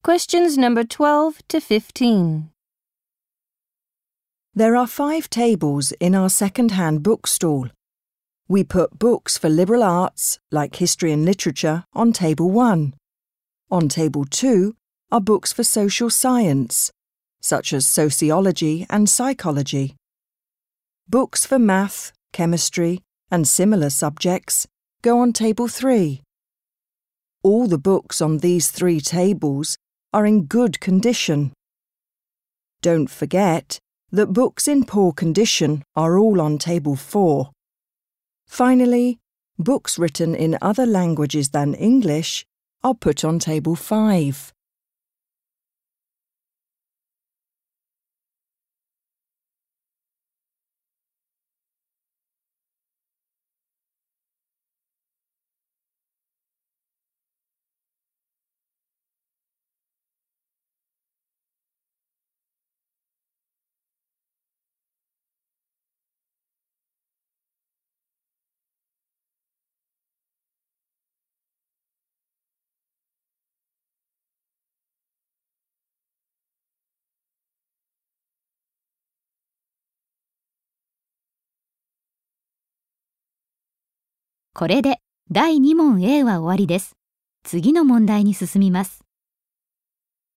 Questions number 12 to 15. There are 5 tables in our second-hand bookstall. We put books for liberal arts, like history and literature, on table 1. On table 2 are books for social science, such as sociology and psychology. Books for math, chemistry, and similar subjects go on table 3. All the books on these 3 tables are in good condition. Don't forget that books in poor condition are all on table 4. Finally, books written in other languages than English are put on table 5. これで第2問 A は終わりです。次の問題に進みます。